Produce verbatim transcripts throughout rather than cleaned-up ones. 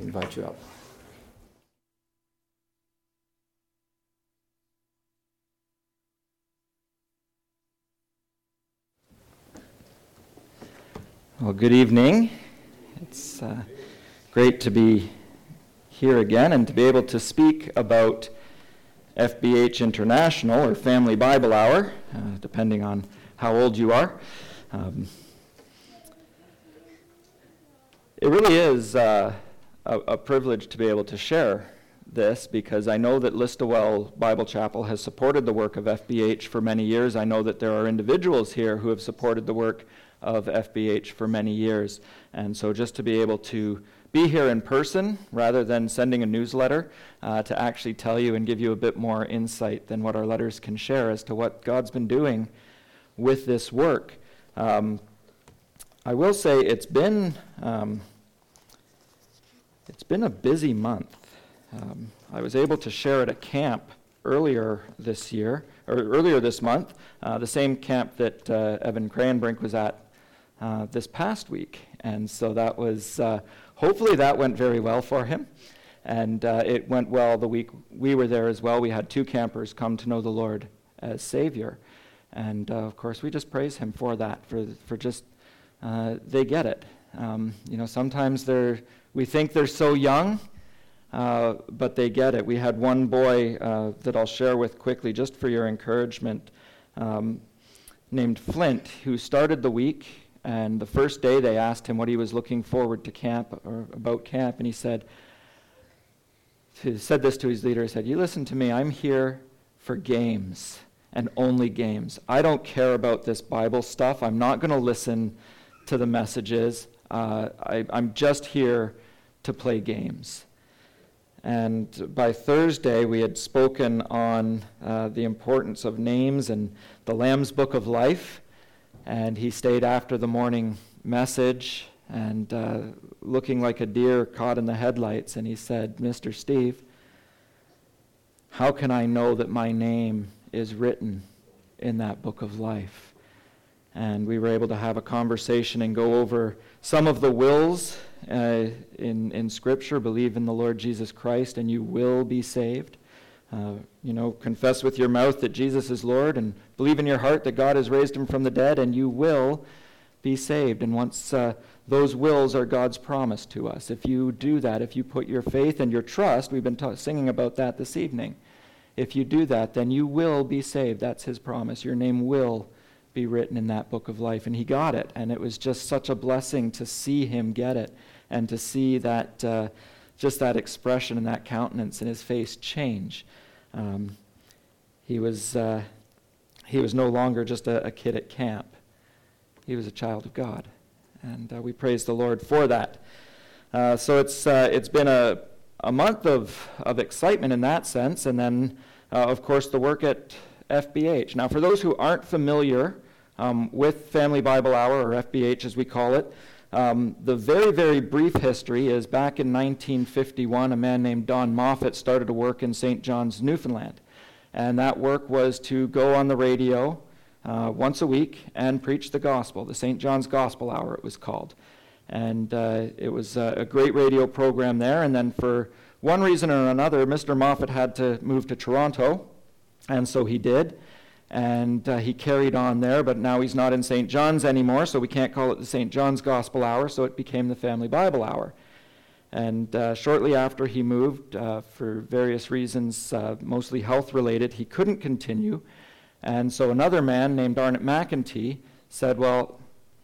We invite you up. Well, good evening. It's uh, great to be here again and to be able to speak about F B H International, or Family Bible Hour, uh, depending on how old you are. Um, it really is uh, a, a privilege to be able to share this, because I know that Listowel Bible Chapel has supported the work of F B H for many years. I know that there are individuals here who have supported the work of F B H for many years. And so just to be able to be here in person rather than sending a newsletter uh, to actually tell you and give you a bit more insight than what our letters can share as to what God's been doing with this work. Um, I will say it's been um, it's been a busy month. Um, I was able to share at a camp earlier this year, or earlier this month, uh, the same camp that uh, Evan Cranbrink was at uh, this past week. And so that was, uh, hopefully that went very well for him. And uh, it went well the week we were there as well. We had two campers come to know the Lord as Savior. And uh, of course, we just praise him for that, for for just, uh, they get it. Um, you know, sometimes they're, we think they're so young, uh, but they get it. We had one boy uh, that I'll share with quickly, just for your encouragement, um, named Flint, who started the week. And the first day they asked him what he was looking forward to camp, or about camp, and he said, he said this to his leader, he said, "You listen to me, I'm here for games, and only games. I don't care about this Bible stuff. I'm not going to listen to the messages. Uh, I, I'm just here to play games." And by Thursday, we had spoken on uh, the importance of names and the Lamb's Book of Life. And he stayed after the morning message and uh, looking like a deer caught in the headlights. And he said, "Mister Steve, how can I know that my name is written in that book of life?" And we were able to have a conversation and go over some of the wills uh, in, in Scripture. Believe in the Lord Jesus Christ and you will be saved. Uh, you know, confess with your mouth that Jesus is Lord and believe in your heart that God has raised him from the dead and you will be saved. And once uh, those wills are God's promise to us, if you do that, if you put your faith and your trust, we've been ta- singing about that this evening, if you do that, then you will be saved. That's his promise. Your name will be written in that book of life. And he got it. And it was just such a blessing to see him get it and to see that, uh, just that expression and that countenance in his face change. Um, he was uh, he was no longer just a, a kid at camp. He was a child of God, and uh, we praise the Lord for that. Uh, so it's uh, it's been a a month of of excitement in that sense, and then uh, of course the work at F B H. Now, for those who aren't familiar um, with Family Bible Hour, or F B H as we call it, um, the very very brief history is back in nineteen fifty-one, a man named Don Moffat started to work in Saint John's, Newfoundland. And that work was to go on the radio uh, once a week and preach the gospel, the Saint John's Gospel Hour it was called. And uh, it was uh, a great radio program there. And then for one reason or another, Mister Moffat had to move to Toronto, and so he did. And uh, he carried on there, but now he's not in Saint John's anymore, so we can't call it the Saint John's Gospel Hour, so it became the Family Bible Hour. And uh, shortly after he moved, uh, for various reasons, uh, mostly health-related, he couldn't continue. And so another man named Arnott McEntee said, "Well,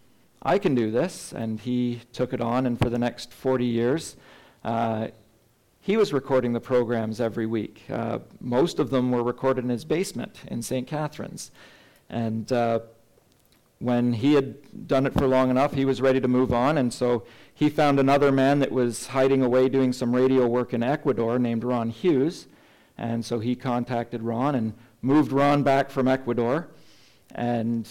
I can do this." And he took it on, and for the next forty years, uh, he was recording the programs every week. Uh, most of them were recorded in his basement in Saint Catharines. And uh, when he had done it for long enough, he was ready to move on, and so he found another man that was hiding away doing some radio work in Ecuador named Ron Hughes, and so he contacted Ron and moved Ron back from Ecuador, and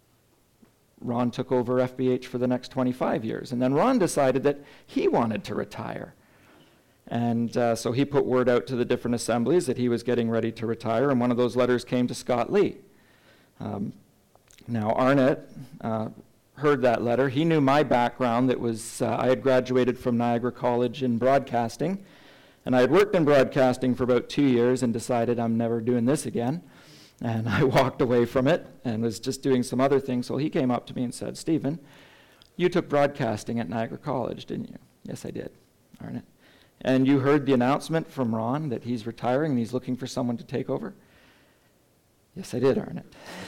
Ron took over F B H for the next twenty-five years. And then Ron decided that he wanted to retire. And uh, so he put word out to the different assemblies that he was getting ready to retire, and one of those letters came to Scott Lee. Um, now, Arnott uh, heard that letter. He knew my background. That was uh, I had graduated from Niagara College in broadcasting, and I had worked in broadcasting for about two years and decided I'm never doing this again. And I walked away from it and was just doing some other things. So he came up to me and said, "Stephen, you took broadcasting at Niagara College, didn't you?" "Yes, I did, Arnott." "And you heard the announcement from Ron that he's retiring and he's looking for someone to take over?" "Yes, I did, Arnott."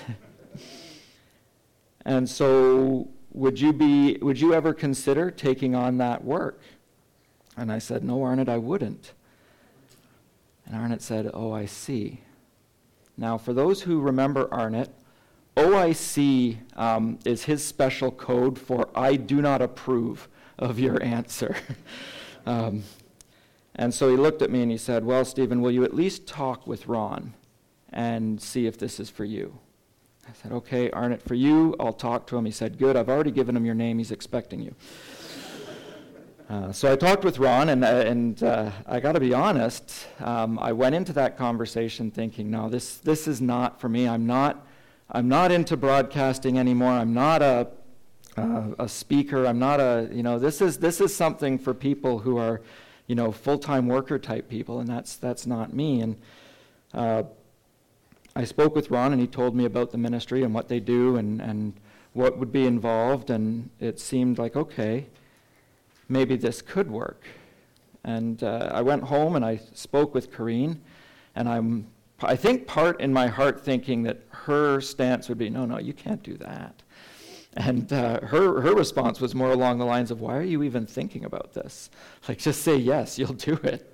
"And so would you be, would you ever consider taking on that work?" And I said, "No, Arnott, I wouldn't." And Arnott said, "Oh, I see." Now, for those who remember Arnott, O I C um, is his special code for "I do not approve of your answer." um, and so he looked at me and he said, "Well, Stephen, will you at least talk with Ron and see if this is for you?" I said, "Okay, Arnott, for you, I'll talk to him." He said, "Good, I've already given him your name. He's expecting you." Uh, so I talked with Ron, and, uh, and uh, I got to be honest, um, I went into that conversation thinking, no, this this is not for me. I'm not I'm not into broadcasting anymore. I'm not a uh, a speaker. I'm not a you know this is this is something for people who are you know full-time worker type people, and that's that's not me. And uh, I spoke with Ron, and he told me about the ministry and what they do and and what would be involved, and it seemed like, okay, maybe this could work. And uh, I went home and I spoke with Corrine, and I'm, I think part in my heart thinking that her stance would be, no, no, you can't do that. And uh, her her response was more along the lines of, why are you even thinking about this? Like, just say yes, you'll do it.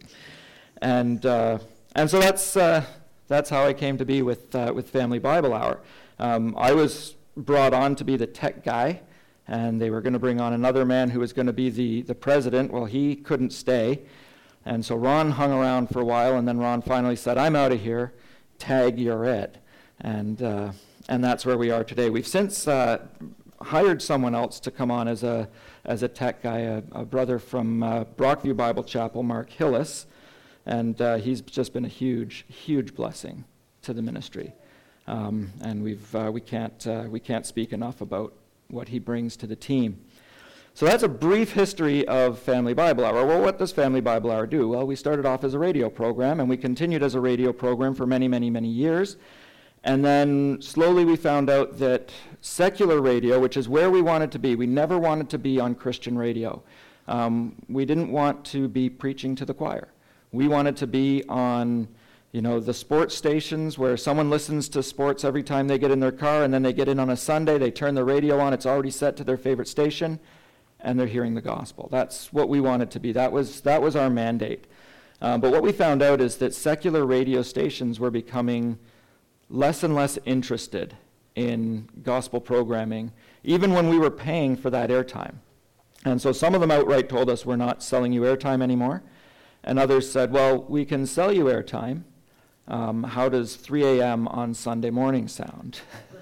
And uh, and so that's uh, that's how I came to be with uh, with Family Bible Hour. Um, I was brought on to be the tech guy, and they were going to bring on another man who was going to be the, the president. Well, he couldn't stay. And so Ron hung around for a while, and then Ron finally said, "I'm out of here. Tag, you're it." And uh, and that's where we are today. We've since uh, hired someone else to come on as a as a tech guy, a, a brother from uh, Brockview Bible Chapel, Mark Hillis. And uh, he's just been a huge, huge blessing to the ministry. Um, and we've uh, we can't uh, we can't speak enough about what he brings to the team. So that's a brief history of Family Bible Hour. Well, what does Family Bible Hour do? Well, we started off as a radio program, and we continued as a radio program for many, many, many years. And then slowly we found out that secular radio, which is where we wanted to be, we never wanted to be on Christian radio. Um, we didn't want to be preaching to the choir. We wanted to be on You know, the sports stations where someone listens to sports every time they get in their car, and then they get in on a Sunday, they turn the radio on, it's already set to their favorite station, and they're hearing the gospel. That's what we wanted to be. That was that was our mandate. Um, but what we found out is that secular radio stations were becoming less and less interested in gospel programming, even when we were paying for that airtime. And so some of them outright told us, "We're not selling you airtime anymore." And others said, "Well, we can sell you airtime. Um, how does three a.m. on Sunday morning sound?"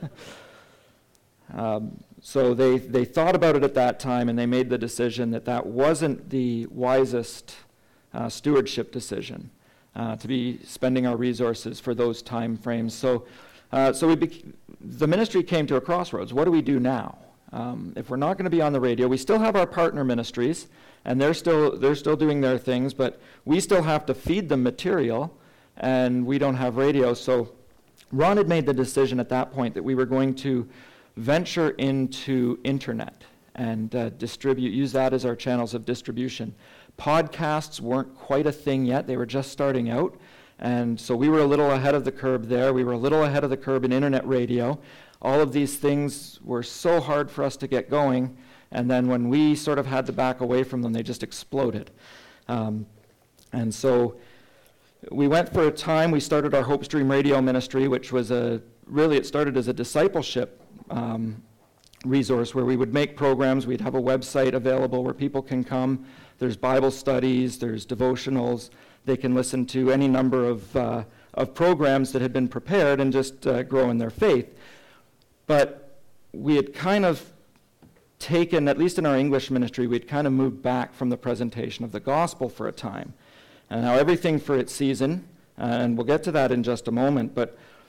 um, so they, they thought about it at that time, and they made the decision that that wasn't the wisest uh, stewardship decision, uh, to be spending our resources for those time frames. So, uh, so we bec- the ministry came to a crossroads. What do we do now? Um, if we're not going to be on the radio, we still have our partner ministries, and they're still they're still doing their things, but we still have to feed them material, and we don't have radio. So Ron had made the decision at that point that we were going to venture into internet and uh, distribute, use that as our channels of distribution. Podcasts weren't quite a thing yet. They were just starting out, and so we were a little ahead of the curve there. We were a little ahead of the curve in internet radio. All of these things were so hard for us to get going, and then when we sort of had to back away from them, they just exploded. Um, and so we went for a time. We started our Hope Stream Radio Ministry, which was a, really it started as a discipleship um, resource where we would make programs. We'd have a website available where people can come. There's Bible studies, there's devotionals. They can listen to any number of, uh, of programs that had been prepared and just uh, grow in their faith. But we had kind of taken, at least in our English ministry, we'd kind of moved back from the presentation of the gospel for a time. And now everything for its season, uh, and we'll get to that in just a moment, but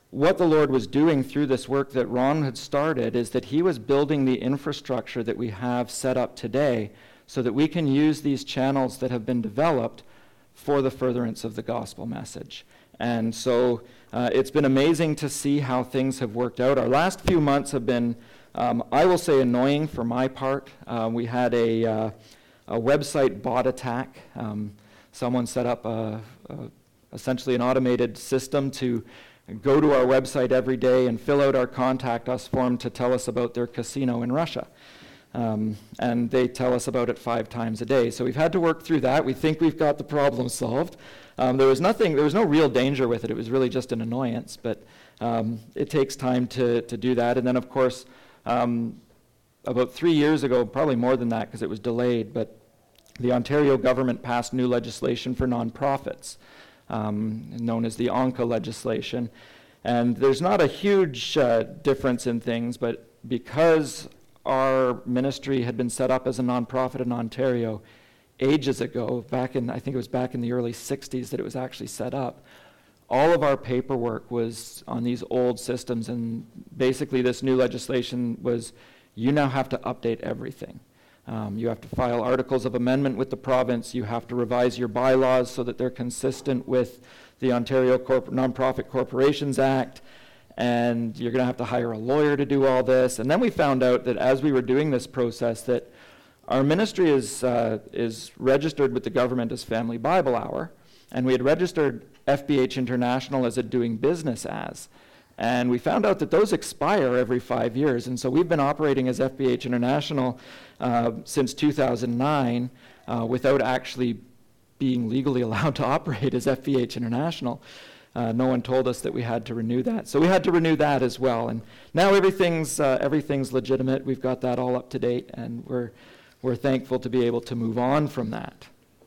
what the Lord was doing through this work that Ron had started is that he was building the infrastructure that we have set up today so that we can use these channels that have been developed for the furtherance of the gospel message. And so uh, it's been amazing to see how things have worked out. Our last few months have been, um, I will say, annoying for my part. Uh, we had a, uh, a website bot attack. Um, someone set up a, a, essentially an automated system to go to our website every day and fill out our Contact Us form to tell us about their casino in Russia. Um, and they tell us about it five times a day. So we've had to work through that. We think we've got the problem solved. Um, there was nothing, there was no real danger with it. It was really just an annoyance, but um, it takes time to, to do that. And then, of course, um, about three years ago, probably more than that because it was delayed, but the Ontario government passed new legislation for nonprofits, um, known as the ONCA legislation. And there's not a huge uh, difference in things, but because our ministry had been set up as a nonprofit in Ontario ages ago, back in, I think it was back in the early sixties that it was actually set up, all of our paperwork was on these old systems, and basically this new legislation was, you now have to update everything. Um, you have to file articles of amendment with the province, you have to revise your bylaws so that they're consistent with the Ontario Corp- Nonprofit Corporations Act, and you're going to have to hire a lawyer to do all this. And then we found out that as we were doing this process that our ministry is uh, is registered with the government as Family Bible Hour, and we had registered F B H International as a doing business as. And we found out that those expire every five years. And so we've been operating as F B H International uh, since two thousand nine uh, without actually being legally allowed to operate as F B H International. Uh, no one told us that we had to renew that. So we had to renew that as well. And now everything's uh, everything's legitimate. We've got that all up to date, and we're we're thankful to be able to move on from that.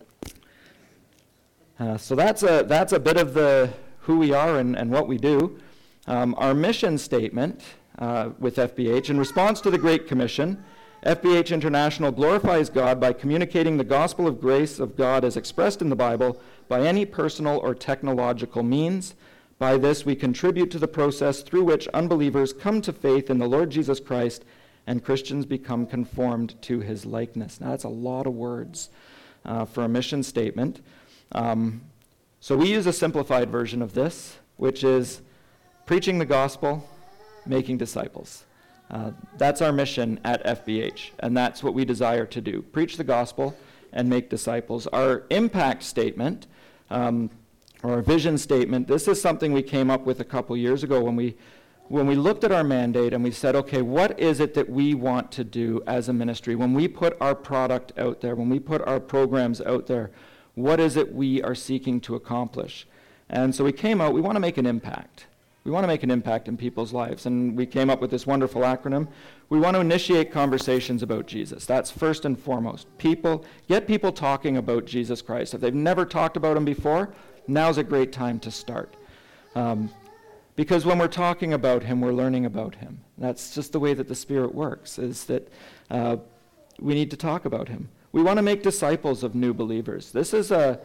Uh, so that's a that's a bit of the who we are and, and what we do. Um, our mission statement uh, with F B H, in response to the Great Commission, F B H International glorifies God by communicating the gospel of grace of God as expressed in the Bible by any personal or technological means. By this, we contribute to the process through which unbelievers come to faith in the Lord Jesus Christ and Christians become conformed to his likeness. Now, that's a lot of words uh, for a mission statement. Um, so we use a simplified version of this, which is preaching the gospel, making disciples. Uh, that's our mission at F B H, and that's what we desire to do. Preach the gospel and make disciples. Our impact statement, um, or our vision statement, this is something we came up with a couple years ago when we when we looked at our mandate and we said, okay, what is it that we want to do as a ministry? When we put our product out there, when we put our programs out there, what is it we are seeking to accomplish? And so we came out, we want to make an impact. We want to make an impact in people's lives, and we came up with this wonderful acronym. We want to initiate conversations about Jesus. That's first and foremost. People, get people talking about Jesus Christ. If they've never talked about him before, now's a great time to start. Um, because when we're talking about him, we're learning about him. That's just the way that the Spirit works, is that uh, we need to talk about him. We want to make disciples of new believers. This is a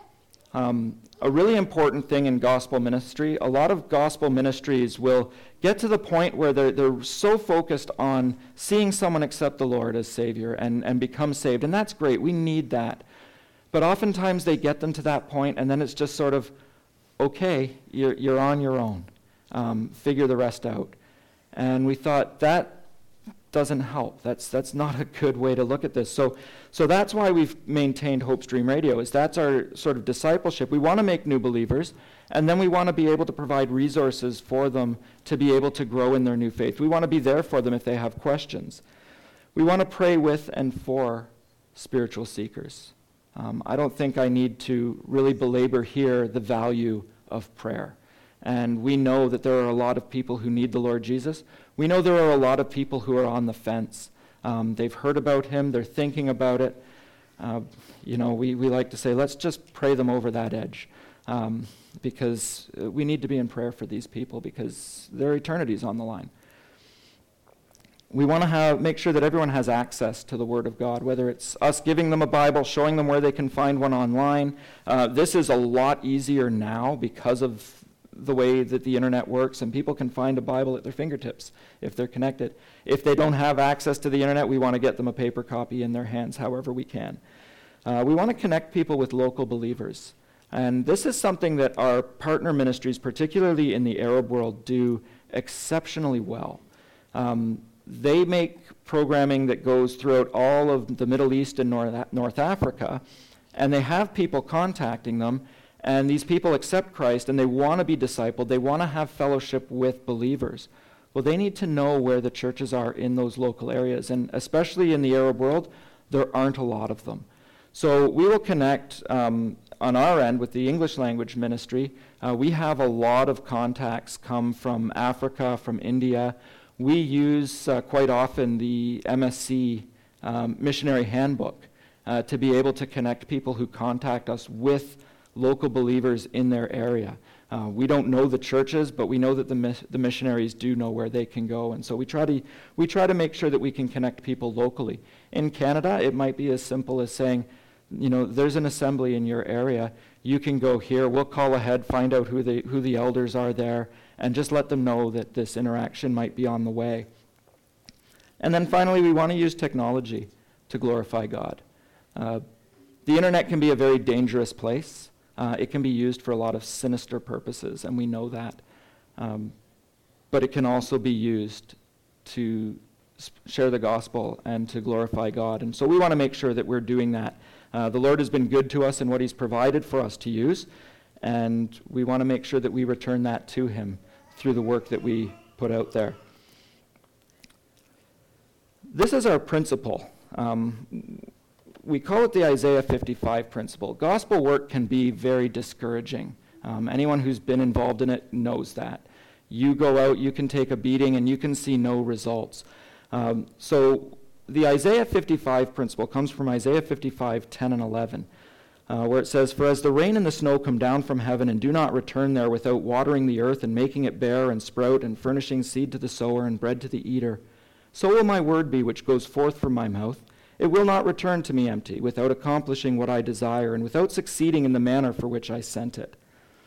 Um, a really important thing in gospel ministry. A lot of gospel ministries will get to the point where they're, they're so focused on seeing someone accept the Lord as Savior and, and become saved, and that's great. We need that. But oftentimes they get them to that point, and then it's just sort of, okay, you're, you're on your own. Um, figure the rest out. And we thought that doesn't help. That's that's not a good way to look at this. So so that's why we've maintained Hope Stream Radio, is that's our sort of discipleship. We want to make new believers, and then we want to be able to provide resources for them to be able to grow in their new faith. We want to be there for them if they have questions. We want to pray with and for spiritual seekers. Um, I don't think I need to really belabor here the value of prayer. And we know that there are a lot of people who need the Lord Jesus. We know there are a lot of people who are on the fence. Um, they've heard about him. They're thinking about it. Uh, you know, we, we like to say, let's just pray them over that edge. Um, because we need to be in prayer for these people because their eternity is on the line. We want to have make sure that everyone has access to the Word of God, whether it's us giving them a Bible, showing them where they can find one online. Uh, this is a lot easier now because of the way that the internet works, and people can find a Bible at their fingertips if they're connected. If they don't have access to the internet, we want to get them a paper copy in their hands however we can. Uh, we want to connect people with local believers. And this is something that our partner ministries, particularly in the Arab world, do exceptionally well. Um, they make programming that goes throughout all of the Middle East and North, North Africa, and they have people contacting them, and these people accept Christ, and they want to be discipled. They want to have fellowship with believers. Well, they need to know where the churches are in those local areas, and especially in the Arab world, there aren't a lot of them. So we will connect um, on our end with the English language ministry. Uh, we have a lot of contacts come from Africa, from India. We use uh, quite often the M S C um, missionary handbook uh, to be able to connect people who contact us with local believers in their area. Uh, we don't know the churches, but we know that the mis- the missionaries do know where they can go, and so we try to we try to make sure that we can connect people locally. In Canada, it might be as simple as saying, you know, there's an assembly in your area. You can go here. We'll call ahead, find out who the who the elders are there, and just let them know that this interaction might be on the way. And then finally, we want to use technology to glorify God. Uh, the internet can be a very dangerous place. Uh, it can be used for a lot of sinister purposes, and we know that. Um, but it can also be used to sp- share the gospel and to glorify God. And so we want to make sure that we're doing that. Uh, the Lord has been good to us in what he's provided for us to use, and we want to make sure that we return that to him through the work that we put out there. This is our principle. Um, we call it the Isaiah fifty-five principle. Gospel work can be very discouraging. Um, anyone who's been involved in it knows that. You go out, you can take a beating, and you can see no results. Um, so the Isaiah fifty-five principle comes from Isaiah fifty-five, ten and eleven, uh, where it says, "For as the rain and the snow come down from heaven and do not return there without watering the earth and making it bear and sprout and furnishing seed to the sower and bread to the eater, so will my word be which goes forth from my mouth. It will not return to me empty, without accomplishing what I desire and without succeeding in the manner for which I sent it."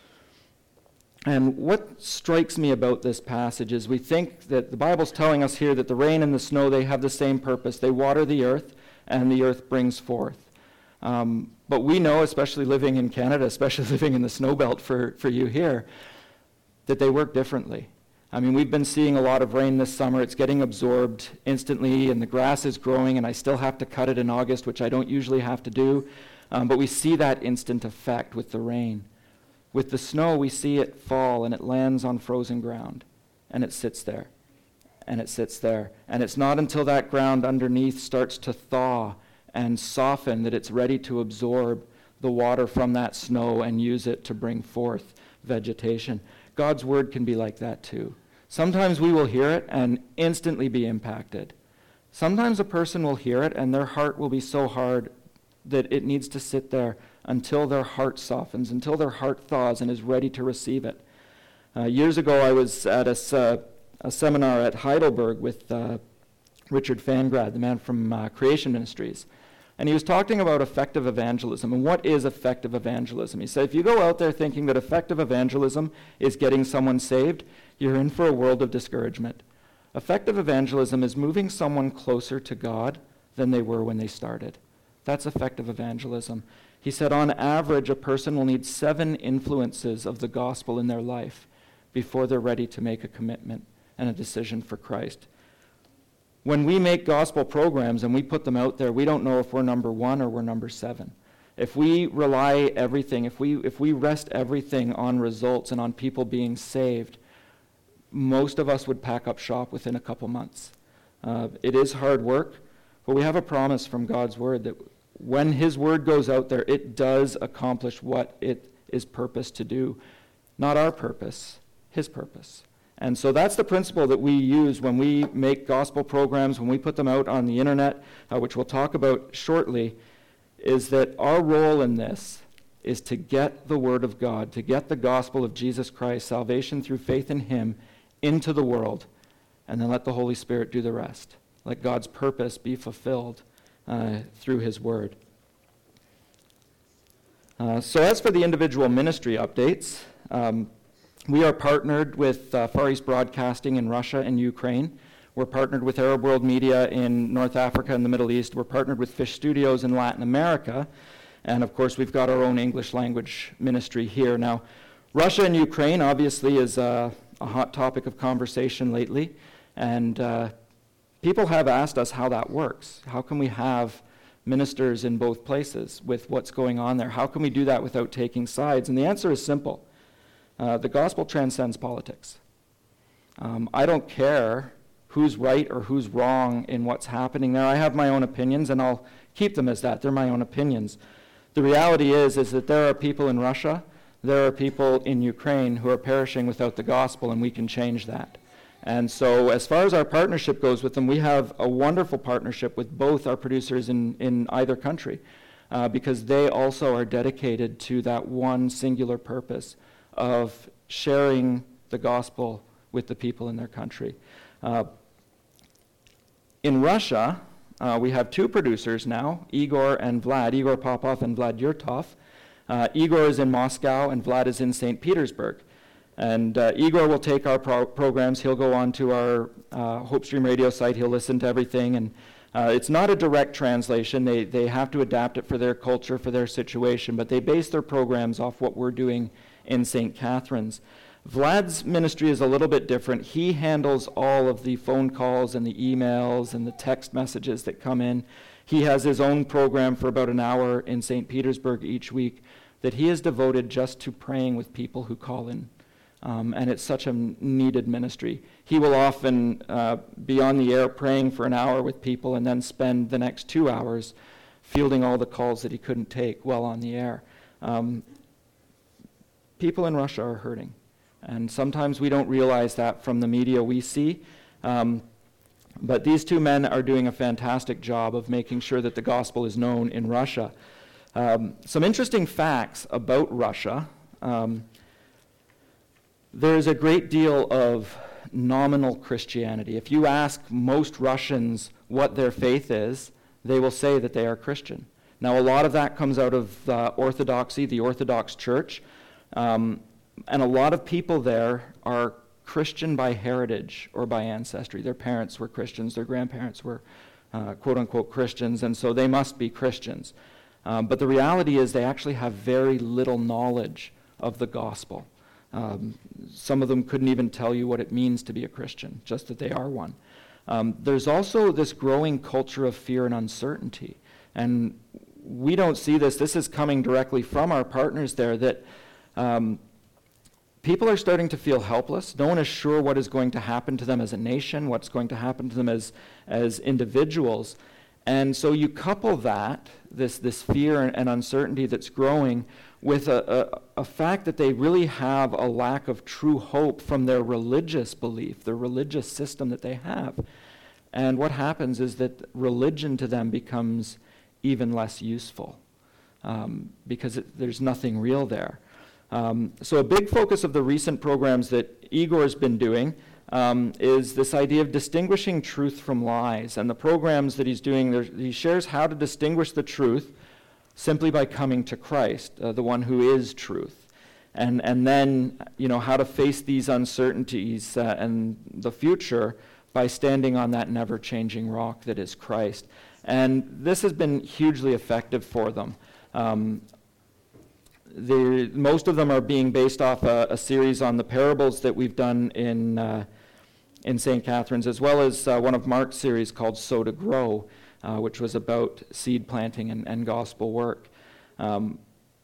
And what strikes me about this passage is we think that the Bible's telling us here that the rain and the snow, they have the same purpose. They water the earth, and the earth brings forth. Um, but we know, especially living in Canada, especially living in the snow belt for, for you here, that they work differently. I mean, we've been seeing a lot of rain this summer. It's getting absorbed instantly, and the grass is growing, and I still have to cut it in August, which I don't usually have to do. Um, but we see that instant effect with the rain. With the snow, we see it fall, and it lands on frozen ground, and it sits there, and it sits there. And it's not until that ground underneath starts to thaw and soften that it's ready to absorb the water from that snow and use it to bring forth vegetation. God's word can be like that too. Sometimes we will hear it and instantly be impacted. Sometimes a person will hear it and their heart will be so hard that it needs to sit there until their heart softens, until their heart thaws and is ready to receive it. Uh, years ago, I was at a, uh, a seminar at Heidelberg with uh, Richard Fangrad, the man from uh, Creation Ministries. And he was talking about effective evangelism. And what is effective evangelism? He said, if you go out there thinking that effective evangelism is getting someone saved, you're in for a world of discouragement. Effective evangelism is moving someone closer to God than they were when they started. That's effective evangelism. He said, on average, a person will need seven influences of the gospel in their life before they're ready to make a commitment and a decision for Christ. When we make gospel programs and we put them out there, we don't know if we're number one or we're number seven. If we rely everything, if we if we rest everything on results and on people being saved, most of us would pack up shop within a couple months. Uh, it is hard work, but we have a promise from God's word that when his word goes out there, it does accomplish what it is purposed to do. Not our purpose, his purpose. And so that's the principle that we use when we make gospel programs, when we put them out on the internet, uh, which we'll talk about shortly, is that our role in this is to get the word of God, to get the gospel of Jesus Christ, salvation through faith in him, into the world, and then let the Holy Spirit do the rest. Let God's purpose be fulfilled uh, through his word. Uh, so as for the individual ministry updates, um, We are partnered with uh, Far East Broadcasting in Russia and Ukraine. We're partnered with Arab World Media in North Africa and the Middle East. We're partnered with Fish Studios in Latin America. And of course, we've got our own English language ministry here. Now, Russia and Ukraine obviously is a, a hot topic of conversation lately. And uh, people have asked us how that works. How can we have ministers in both places with what's going on there? How can we do that without taking sides? And the answer is simple. Uh, the gospel transcends politics. Um, I don't care who's right or who's wrong in what's happening there. I have my own opinions, and I'll keep them as that. They're my own opinions. The reality is, is that there are people in Russia, there are people in Ukraine who are perishing without the gospel, and we can change that. And so as far as our partnership goes with them, we have a wonderful partnership with both our producers in, in either country, uh, because they also are dedicated to that one singular purpose of sharing the gospel with the people in their country. Uh, in Russia, uh, we have two producers now, Igor and Vlad, Igor Popov and Vlad Yurtov. Uh, Igor is in Moscow and Vlad is in Saint Petersburg. And uh, Igor will take our pro- programs, he'll go on to our uh, HopeStream radio site, he'll listen to everything, and uh, it's not a direct translation. They, they have to adapt it for their culture, for their situation, but they base their programs off what we're doing in Saint Catharines. Vlad's ministry is a little bit different. He handles all of the phone calls and the emails and the text messages that come in. He has his own program for about an hour in Saint Petersburg each week that he is devoted just to praying with people who call in. Um, and it's such a needed ministry. He will often uh, be on the air praying for an hour with people and then spend the next two hours fielding all the calls that he couldn't take while on the air. Um, people in Russia are hurting. And sometimes we don't realize that from the media we see. Um, but these two men are doing a fantastic job of making sure that the gospel is known in Russia. Um, some interesting facts about Russia. Um, there's a great deal of nominal Christianity. If you ask most Russians what their faith is, they will say that they are Christian. Now, a lot of that comes out of uh, Orthodoxy, the Orthodox Church. Um, And a lot of people there are Christian by heritage or by ancestry. Their parents were Christians, their grandparents were uh, quote-unquote Christians, and so they must be Christians. Um, but the reality is they actually have very little knowledge of the gospel. Um, some of them couldn't even tell you what it means to be a Christian, just that they are one. Um, there's also this growing culture of fear and uncertainty. And we don't see this. This is coming directly from our partners there, that um, people are starting to feel helpless. No one is sure what is going to happen to them as a nation, what's going to happen to them as, as individuals. And so you couple that, this, this fear and, and uncertainty that's growing, with a, a, a fact that they really have a lack of true hope from their religious belief, their religious system that they have. And what happens is that religion to them becomes even less useful um, because it, there's nothing real there. Um, so a big focus of the recent programs that Igor's been doing um, is this idea of distinguishing truth from lies. And the programs that he's doing, there, he shares how to distinguish the truth simply by coming to Christ, uh, the one who is truth. And, and then, you know, how to face these uncertainties uh, and the future by standing on that never-changing rock that is Christ. And this has been hugely effective for them. Um, The, most of them are being based off a, a series on the parables that we've done in uh, in Saint Catharines, as well as uh, one of Mark's series called Sow to Grow, uh, which was about seed planting and, and gospel work. Um,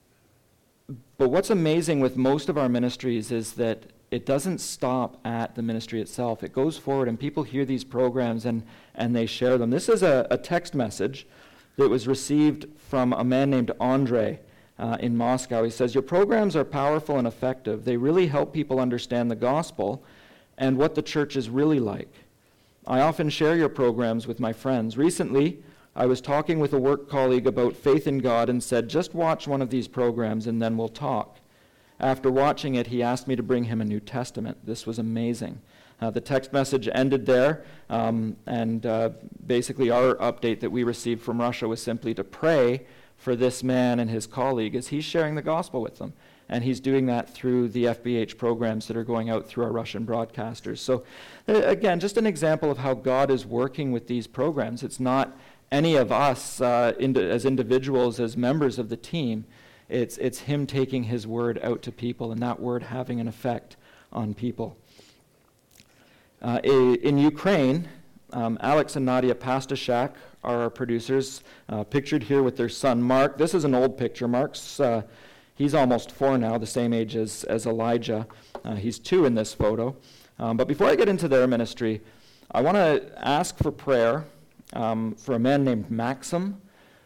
but what's amazing with most of our ministries is that it doesn't stop at the ministry itself. It goes forward, and people hear these programs and, and they share them. This is a, a text message that was received from a man named Andre, Uh, in Moscow. He says, "Your programs are powerful and effective. They really help people understand the gospel and what the church is really like. I often share your programs with my friends. Recently, I was talking with a work colleague about faith in God and said, just watch one of these programs and then we'll talk. After watching it, he asked me to bring him a New Testament. This was amazing." Uh, the text message ended there, um, and uh, basically our update that we received from Russia was simply to pray for this man and his colleague is he's sharing the gospel with them. And he's doing that through the F B H programs that are going out through our Russian broadcasters. So uh, again, just an example of how God is working with these programs. It's not any of us uh, ind- as individuals, as members of the team. It's, it's him taking his word out to people and that word having an effect on people. Uh, in Ukraine, um, Alex and Nadia Pastashak are our producers, uh, pictured here with their son Mark. This is an old picture. Mark's uh, he's almost four now, the same age as, as Elijah. Uh, he's two in this photo. Um, but before I get into their ministry, I want to ask for prayer um, for a man named Maxim.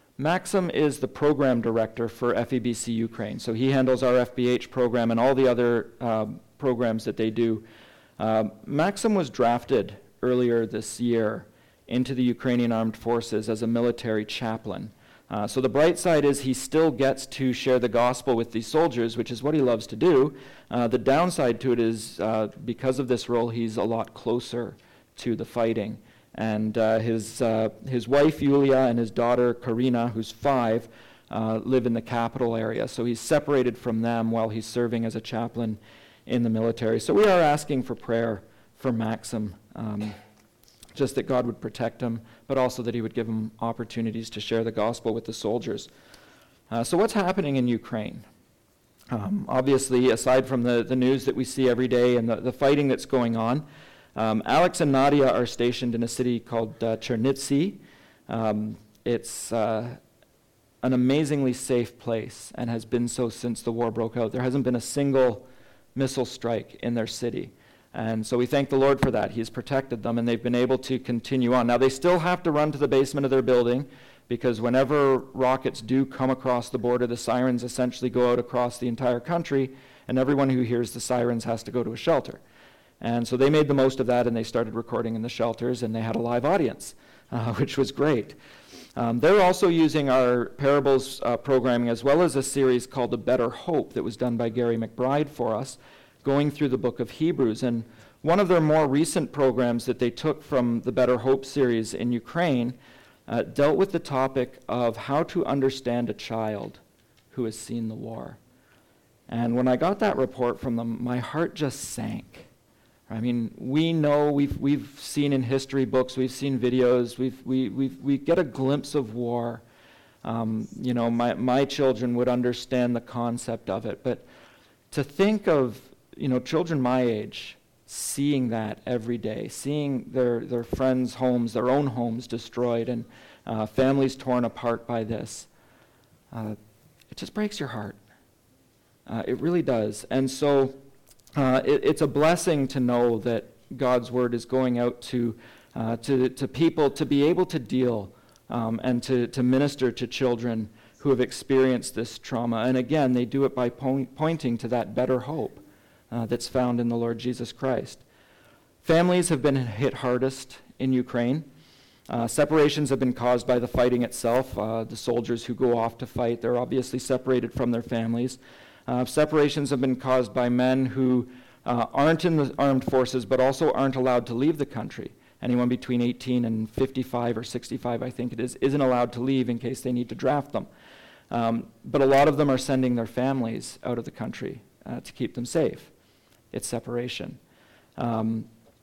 Maxim is the program director for F E B C Ukraine. So he handles our F B H program and all the other uh, programs that they do. Uh, Maxim was drafted earlier this year into the Ukrainian Armed Forces as a military chaplain. Uh, so the bright side is he still gets to share the gospel with these soldiers, which is what he loves to do. Uh, the downside to it is uh, because of this role, he's a lot closer to the fighting. And uh, his uh, his wife, Yulia, and his daughter, Karina, who's five, uh, live in the capital area. So he's separated from them while he's serving as a chaplain in the military. So we are asking for prayer for Maxim, um, just that God would protect him, but also that he would give him opportunities to share the gospel with the soldiers. Uh, so what's happening in Ukraine? Um, obviously, aside from the, the news that we see every day and the, the fighting that's going on, um, Alex and Nadia are stationed in a city called uh, Chernivtsi. Um, it's uh, an amazingly safe place and has been so since the war broke out. There hasn't been a single missile strike in their city. And so we thank the Lord for that. He's protected them, and they've been able to continue on. Now, they still have to run to the basement of their building, because whenever rockets do come across the border, the sirens essentially go out across the entire country, and everyone who hears the sirens has to go to a shelter. And so they made the most of that, and they started recording in the shelters, and they had a live audience, uh, which was great. Um, they're also using our Parables uh, programming, as well as a series called The Better Hope that was done by Gary McBride for us, going through the book of Hebrews. And one of their more recent programs that they took from the Better Hope series in Ukraine uh, dealt with the topic of how to understand a child who has seen the war. And when I got that report from them, my heart just sank. I mean, we know, we've we've seen in history books, we've seen videos, we've, we we we get a glimpse of war. Um, you know, my, my children would understand the concept of it, but to think of, you know, children my age seeing that every day, seeing their, their friends' homes, their own homes destroyed, and uh, families torn apart by this, uh, it just breaks your heart. Uh, it really does. And so uh, it, it's a blessing to know that God's word is going out to uh, to, to people to be able to deal um, and to, to minister to children who have experienced this trauma. And again, they do it by po- pointing to that better hope uh, that's found in the Lord Jesus Christ. Families have been hit hardest in Ukraine. Uh, separations have been caused by the fighting itself. Uh, the soldiers who go off to fight, they're obviously separated from their families. Uh, separations have been caused by men who uh, aren't in the armed forces, but also aren't allowed to leave the country. Anyone between eighteen and fifty-five or sixty-five, I think it is, isn't allowed to leave in case they need to draft them. Um, but a lot of them are sending their families out of the country uh, to keep them safe. It's separation. Um,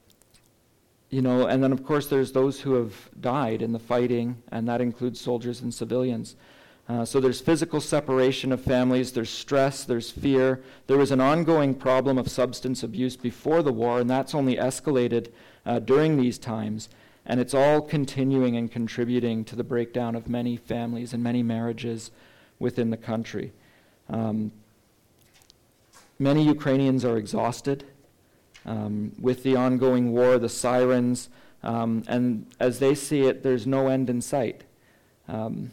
you know, and then of course there's those who have died in the fighting, and that includes soldiers and civilians. Uh, so there's physical separation of families, there's stress, there's fear. There was an ongoing problem of substance abuse before the war, and that's only escalated uh, during these times. And it's all continuing and contributing to the breakdown of many families and many marriages within the country. Um, many Ukrainians are exhausted um, with the ongoing war, the sirens, um, and as they see it, there's no end in sight. Um,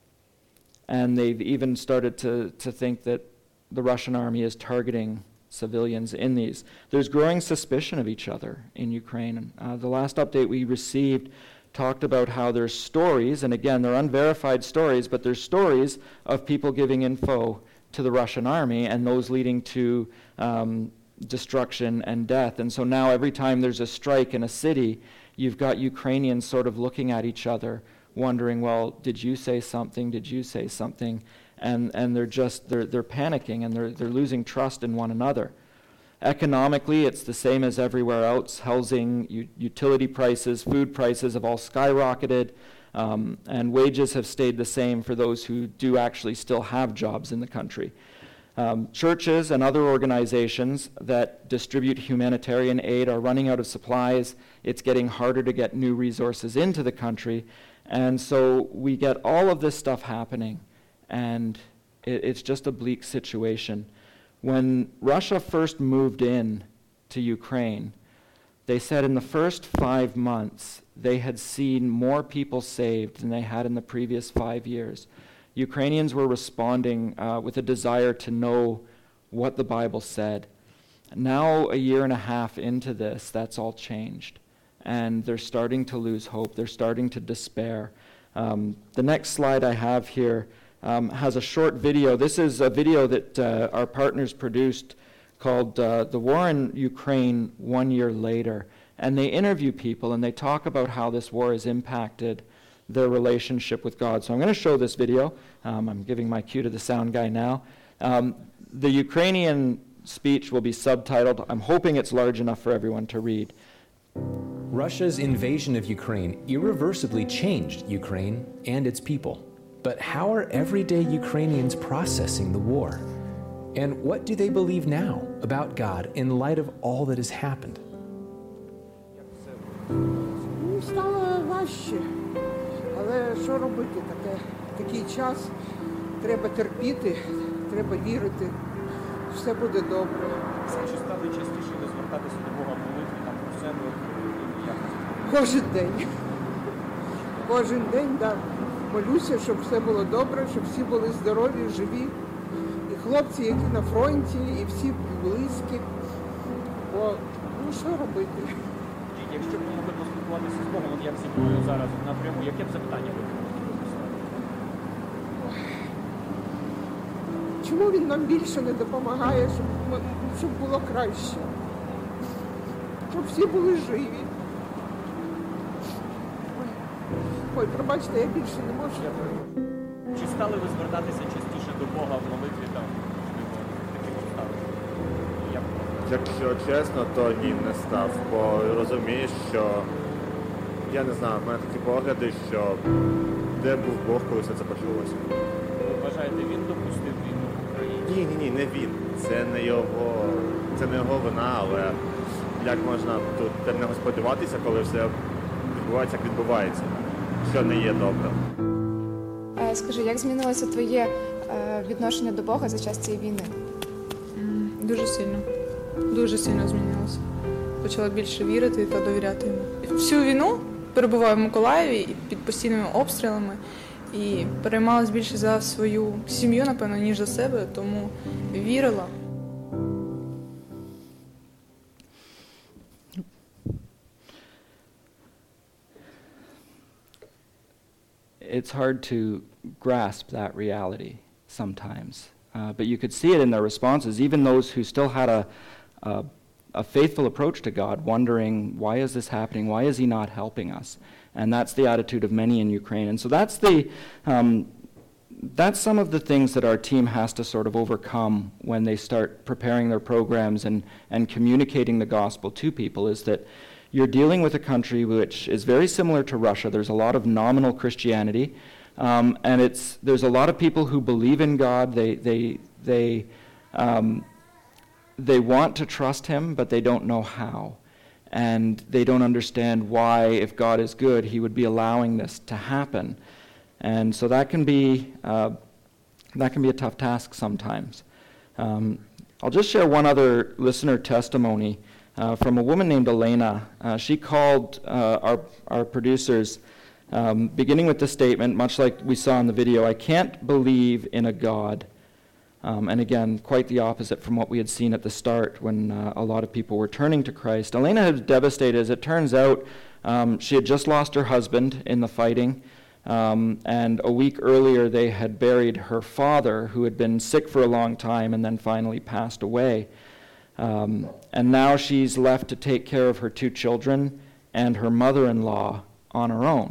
And they've even started to, to think that the Russian army is targeting civilians in these. There's growing suspicion of each other in Ukraine. Uh, the last update we received talked about how there's stories, and again, they're unverified stories, but there's stories of people giving info to the Russian army, and those leading to um, destruction and death. And so now every time there's a strike in a city, you've got Ukrainians sort of looking at each other, wondering, well, did you say something? Did you say something? And and they're just, they're they're panicking, and they're they're losing trust in one another. Economically, it's the same as everywhere else. Housing, u- utility prices, food prices have all skyrocketed, um, and wages have stayed the same for those who do actually still have jobs in the country. Um, churches and other organizations that distribute humanitarian aid are running out of supplies. It's getting harder to get new resources into the country. And so we get all of this stuff happening, and it, it's just a bleak situation. When Russia first moved in to Ukraine, they said in the first five months they had seen more people saved than they had in the previous five years. Ukrainians were responding uh, with a desire to know what the Bible said. Now, a year and a half into this, that's all changed. And they're starting to lose hope. They're starting to despair. Um, the next slide I have here um, has a short video. This is a video that uh, our partners produced called uh, The War in Ukraine One Year Later. And they interview people, and they talk about how this war has impacted their relationship with God. So I'm going to show this video. Um, I'm giving my cue to the sound guy now. Um, the Ukrainian speech will be subtitled. I'm hoping it's large enough for everyone to read. Russia's invasion of Ukraine irreversibly changed Ukraine and its people. But how are everyday Ukrainians processing the war? And what do they believe now about God in light of all that has happened? Ну, стало важче. Але що робити? Таке, такий час. Треба терпіти, треба вірити. Все буде добре. Чи стали частіше ви звертатися до Бога в молитві, там, про себе? Як? Кожен день. Кожен день, да. Молюся, щоб все було добре, щоб всі були здорові, живі. І хлопці, які на фронті, і всі близькі. Бо, ну, що робити? Якщо б ви могли поспілкуватися з Богом, от як зі мною зараз напряму, яке б запитання ви поставили? Чому він нам більше не допомагає, щоб, ми, щоб було краще? Щоб всі були живі. Ой, Ой, пробачте, я більше не можу. Чи стали ви звертатися частіше до Бога в молитві, там, можливо, таких обставин? Як? Якщо чесно, то ні, не став, бо розумієш, що, я не знаю, в мене такі погляди, що де був Бог, коли все це почалося. Ви вважаєте, він допустив війну в Україні? Ні, ні, ні, не він. Це не його, це не його вина, але як можна тут на нього сподіватися, коли все відбувається, як відбувається, що не є добре. Скажи, як змінилося твоє е, відношення до Бога за час цієї війни? М, Дуже сильно. Дуже сильно змінилося. Почала більше вірити та довіряти йому. Всю війну перебуваю в Миколаєві під постійними обстрілами і переймалась більше за свою сім'ю, напевно, ніж за себе, тому вірила. It's hard to grasp that reality sometimes. Uh, but you could see it in their responses, even those who still had a, a, a faithful approach to God, wondering, why is this happening? Why is he not helping us? And that's the attitude of many in Ukraine. And so that's the um, that's some of the things that our team has to sort of overcome when they start preparing their programs and, and communicating the gospel to people, is that you're dealing with a country which is very similar to Russia. There's a lot of nominal Christianity, um, and it's there's a lot of people who believe in God. They they they um, they want to trust him, but they don't know how, and they don't understand why, if God is good, he would be allowing this to happen. And so that can be uh, that can be a tough task sometimes. Um, I'll just share one other listener testimony uh, from a woman named Elena. Uh, she called uh, our our producers, um, beginning with the statement, much like we saw in the video, "I can't believe in a God." Um, and again, quite the opposite from what we had seen at the start when uh, a lot of people were turning to Christ. Elena was devastated. As it turns out, um, she had just lost her husband in the fighting. Um, and a week earlier, they had buried her father, who had been sick for a long time and then finally passed away. Um, and now she's left to take care of her two children and her mother-in-law on her own.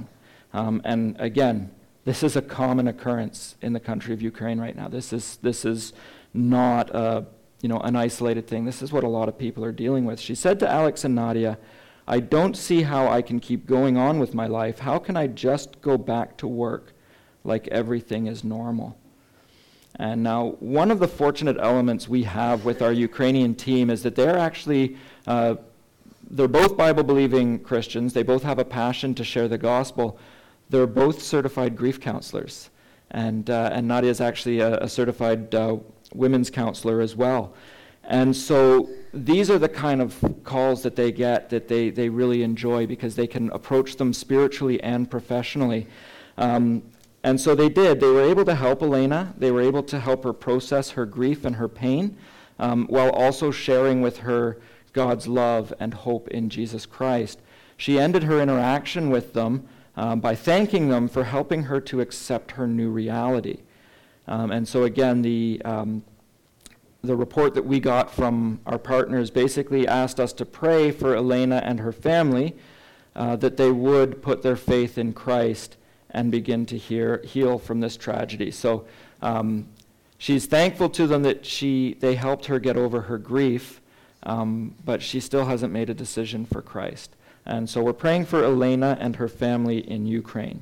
Um, and again, this is a common occurrence in the country of Ukraine right now. This is this is not a, you know, an isolated thing. This is what a lot of people are dealing with. She said to Alex and Nadia, "I don't see how I can keep going on with my life. How can I just go back to work like everything is normal?" And now, one of the fortunate elements we have with our Ukrainian team is that they're actually, uh, they're both Bible-believing Christians. They both have a passion to share the gospel. They're both certified grief counselors. And, uh, and Nadia is actually a, a certified uh, women's counselor as well. And so these are the kind of calls that they get that they, they really enjoy, because they can approach them spiritually and professionally. Um, and so they did. They were able to help Elena. They were able to help her process her grief and her pain, um, while also sharing with her God's love and hope in Jesus Christ. She ended her interaction with them um, by thanking them for helping her to accept her new reality. Um, and so again, the... Um, The report that we got from our partners basically asked us to pray for Elena and her family, uh, that they would put their faith in Christ and begin to hear, heal from this tragedy. So um, she's thankful to them that she they helped her get over her grief, um, but she still hasn't made a decision for Christ. And so we're praying for Elena and her family in Ukraine.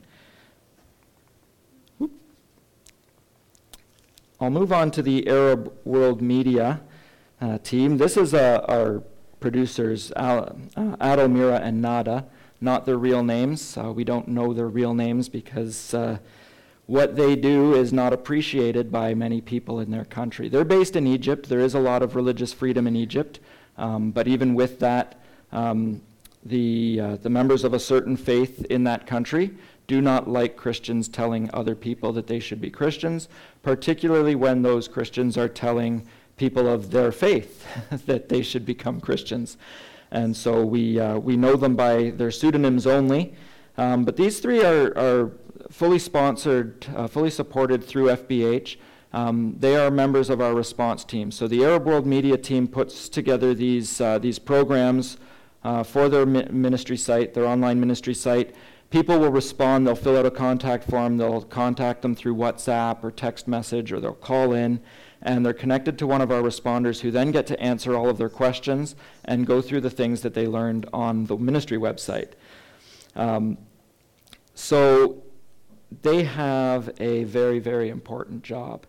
I'll move on to the Arab World Media uh, team. This is uh, our producers, Al, uh, Adel, Mira, and Nada. Not their real names. Uh, we don't know their real names because uh, what they do is not appreciated by many people in their country. They're based in Egypt. There is a lot of religious freedom in Egypt, um, but even with that, um, the uh, the members of a certain faith in that country do not like Christians telling other people that they should be Christians, particularly when those Christians are telling people of their faith that they should become Christians. And so we uh, we know them by their pseudonyms only. Um, but these three are, are fully sponsored, uh, fully supported through F B H. Um, they are members of our response team. So the Arab World Media team puts together these, uh, these programs uh, for their mi- ministry site, their online ministry site. People will respond, they'll fill out a contact form, they'll contact them through WhatsApp or text message, or they'll call in, and they're connected to one of our responders who then get to answer all of their questions and go through the things that they learned on the ministry website. Um, so they have a very, very important job.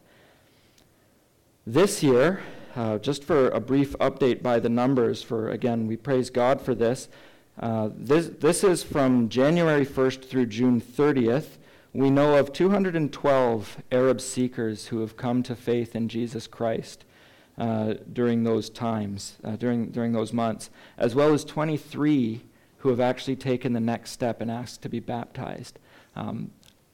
This year, uh, just for a brief update by the numbers, for again, we praise God for this, Uh, this, this is from January first through June thirtieth. We know of two hundred twelve Arab seekers who have come to faith in Jesus Christ uh, during those times, uh, during, during those months, as well as twenty-three who have actually taken the next step and asked to be baptized. Um,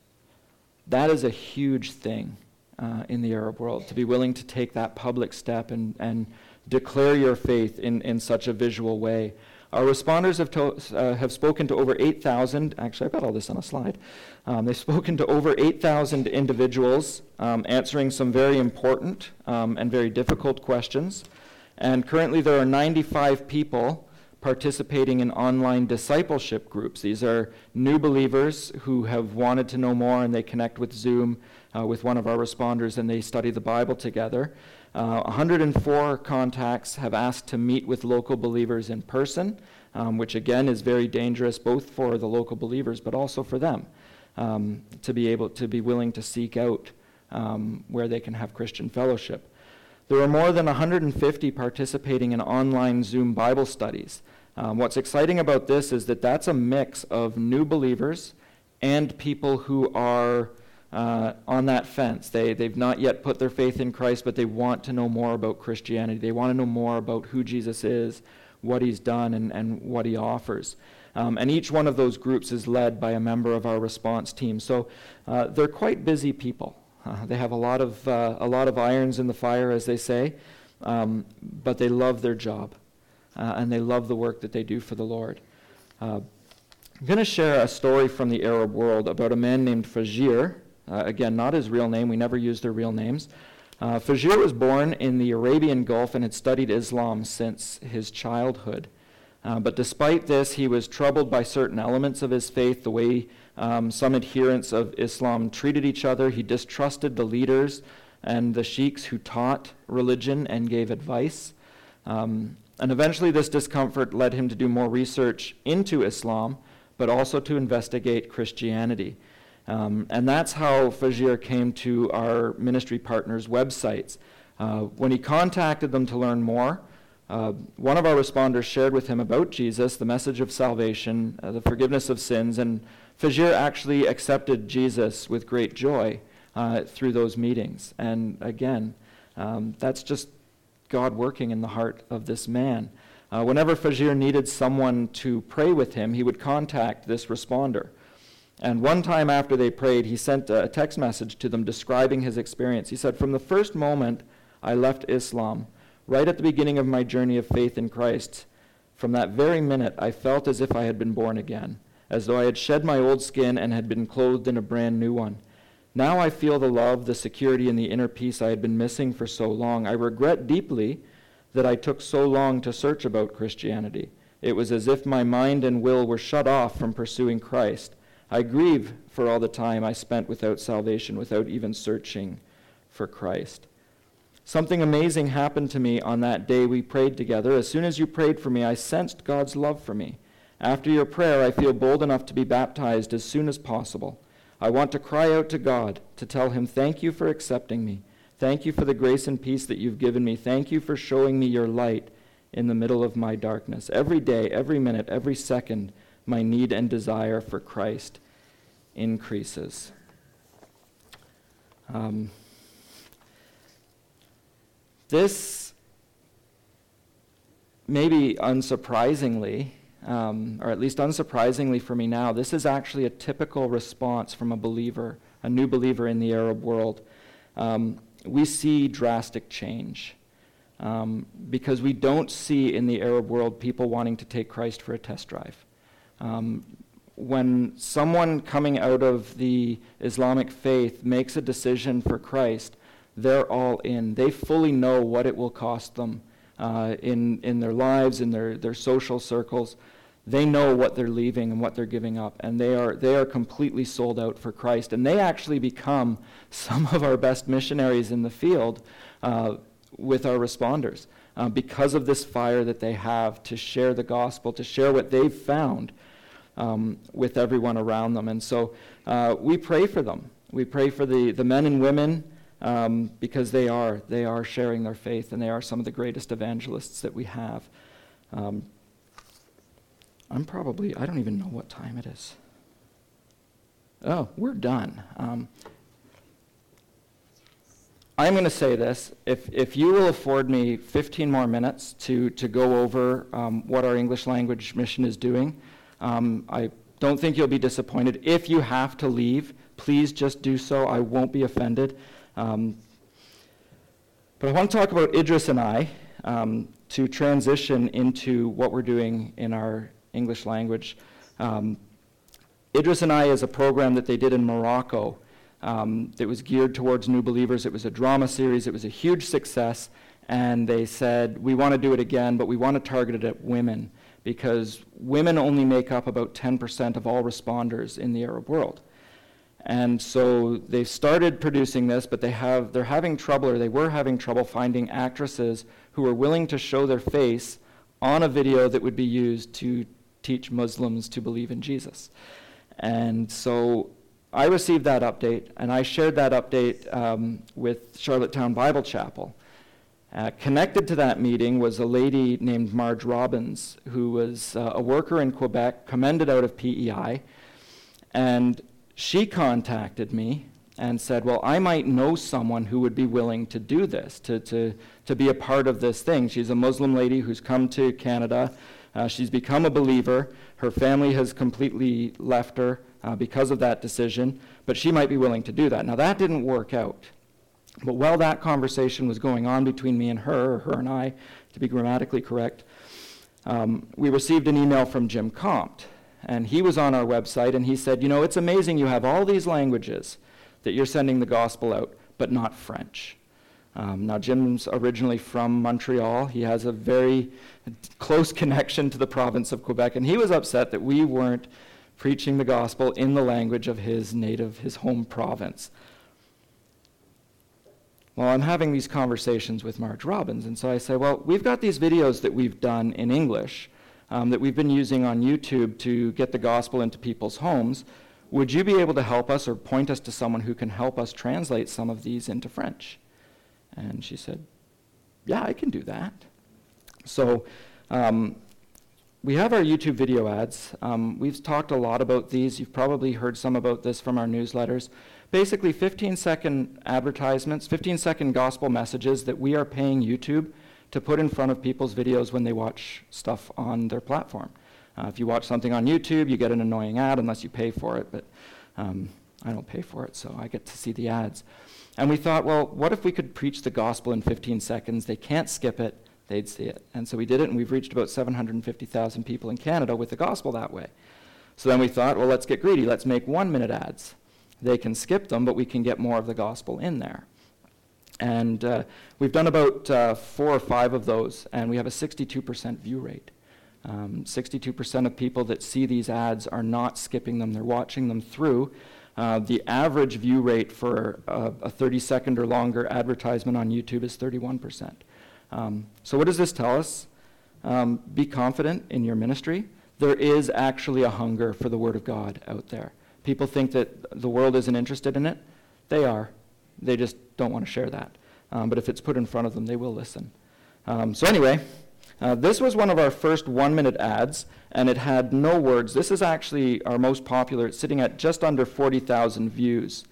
that is a huge thing uh, in the Arab world, to be willing to take that public step and, and declare your faith in, in such a visual way. Our responders have, to, uh, have spoken to over eight thousand, actually I've got all this on a slide, um, they've spoken to over eight thousand individuals, um, answering some very important um, and very difficult questions. And currently there are ninety-five people participating in online discipleship groups. These are new believers who have wanted to know more, and they connect with Zoom uh, with one of our responders, and they study the Bible together. Uh, one hundred four contacts have asked to meet with local believers in person, um, which again is very dangerous both for the local believers but also for them, um, to be able to be willing to seek out um, where they can have Christian fellowship. There are more than one hundred fifty participating in online Zoom Bible studies. Um, what's exciting about this is that that's a mix of new believers and people who are Uh, on that fence. They, they've not yet put their faith in Christ, but they want to know more about Christianity. They want to know more about who Jesus is, what he's done, and, and what he offers. Um, and each one of those groups is led by a member of our response team. So uh, they're quite busy people. Uh, they have a lot of uh, a lot of irons in the fire, as they say, um, but they love their job, uh, and they love the work that they do for the Lord. Uh, I'm going to share a story from the Arab world about a man named Fajir. Uh, again, not his real name. We never use their real names. Uh, Fajir was born in the Arabian Gulf and had studied Islam since his childhood. Uh, but despite this, he was troubled by certain elements of his faith, the way um, some adherents of Islam treated each other. He distrusted the leaders and the sheikhs who taught religion and gave advice. Um, and eventually this discomfort led him to do more research into Islam, but also to investigate Christianity. Um, and that's how Fajir came to our ministry partners' websites. Uh, when he contacted them to learn more, uh, one of our responders shared with him about Jesus, the message of salvation, uh, the forgiveness of sins, and Fajir actually accepted Jesus with great joy uh, through those meetings. And again, um, that's just God working in the heart of this man. Uh, whenever Fajir needed someone to pray with him, he would contact this responder. And one time after they prayed, he sent a text message to them describing his experience. He said, "From the first moment I left Islam, right at the beginning of my journey of faith in Christ, from that very minute I felt as if I had been born again, as though I had shed my old skin and had been clothed in a brand new one. Now I feel the love, the security, and the inner peace I had been missing for so long. I regret deeply that I took so long to search about Christianity. It was as if my mind and will were shut off from pursuing Christ. I grieve for all the time I spent without salvation, without even searching for Christ." Something amazing happened to me on that day we prayed together. As soon as you prayed for me, I sensed God's love for me. After your prayer, I feel bold enough to be baptized as soon as possible. I want to cry out to God, to tell him, "Thank you for accepting me. Thank you for the grace and peace that you've given me. Thank you for showing me your light in the middle of my darkness. Every day, every minute, every second, my need and desire for Christ increases." Um, this, maybe unsurprisingly, um, or at least unsurprisingly for me now, this is actually a typical response from a believer, a new believer in the Arab world. Um, we see drastic change um, because we don't see in the Arab world people wanting to take Christ for a test drive. Um, when someone coming out of the Islamic faith makes a decision for Christ, they're all in. They fully know what it will cost them uh, in, in their lives, in their, their social circles. They know what they're leaving and what they're giving up, and they are they are completely sold out for Christ. And they actually become some of our best missionaries in the field uh, with our responders uh, because of this fire that they have to share the gospel, to share what they've found um, with everyone around them. And so uh, we pray for them. We pray for the, the men and women um, because they are they are sharing their faith, and they are some of the greatest evangelists that we have. Um, I'm probably, I don't even know what time it is. Oh, we're done. Um, I'm going to say this. If if you will afford me fifteen more minutes to, to go over um, what our English language mission is doing, um, I don't think you'll be disappointed. If you have to leave, please just do so. I won't be offended. Um, but I want to talk about Idris and I um, to transition into what we're doing in our English language. Um, Idris and I is a program that they did in Morocco um, that was geared towards new believers. It was a drama series. It was a huge success, and they said, we want to do it again, but we want to target it at women because women only make up about ten percent of all responders in the Arab world. And so they've started producing this, but they have, they're having trouble, or they were having trouble finding actresses who are willing to show their face on a video that would be used to teach Muslims to believe in Jesus. And so I received that update, and I shared that update um, with Charlottetown Bible Chapel. Uh, connected to that meeting was a lady named Marge Robbins, who was uh, a worker in Quebec, commended out of P E I, and she contacted me and said, well, I might know someone who would be willing to do this, to, to, to be a part of this thing. She's a Muslim lady who's come to Canada. Uh, she's become a believer. Her family has completely left her uh, because of that decision, but she might be willing to do that. Now, that didn't work out. But while that conversation was going on between me and her, or her and I, to be grammatically correct, um, we received an email from Jim Compt. And he was on our website, and he said, you know, it's amazing you have all these languages that you're sending the gospel out, but not French. Um, now, Jim's originally from Montreal. He has a very close connection to the province of Quebec, and he was upset that we weren't preaching the gospel in the language of his native, his home province. Well, I'm having these conversations with Marge Robbins, and so I say, well, we've got these videos that we've done in English um, that we've been using on YouTube to get the gospel into people's homes. Would you be able to help us or point us to someone who can help us translate some of these into French? And she said, yeah, I can do that. So um, we have our YouTube video ads. Um, we've talked a lot about these. You've probably heard some about this from our newsletters. Basically, fifteen-second advertisements, fifteen-second gospel messages that we are paying YouTube to put in front of people's videos when they watch stuff on their platform. Uh, if you watch something on YouTube, you get an annoying ad unless you pay for it, but um, I don't pay for it, so I get to see the ads. And we thought, well, what if we could preach the gospel in fifteen seconds? They can't skip it, they'd see it. And so we did it, and we've reached about seven hundred fifty thousand people in Canada with the gospel that way. So then we thought, well, let's get greedy. Let's make one-minute ads. They can skip them, but we can get more of the gospel in there. And uh, we've done about uh, four or five of those, and we have a sixty-two percent view rate. Um, sixty-two percent of people that see these ads are not skipping them, they're watching them through. Uh, the average view rate for a, a thirty-second or longer advertisement on YouTube is thirty-one percent. Um, so what does this tell us? Um, be confident in your ministry. There is actually a hunger for the Word of God out there. People think that the world isn't interested in it. They are. They just don't want to share that. Um, but if it's put in front of them, they will listen. Um, so anyway, uh, this was one of our first one-minute ads, and it had no words. This is actually our most popular. It's sitting at just under forty thousand views.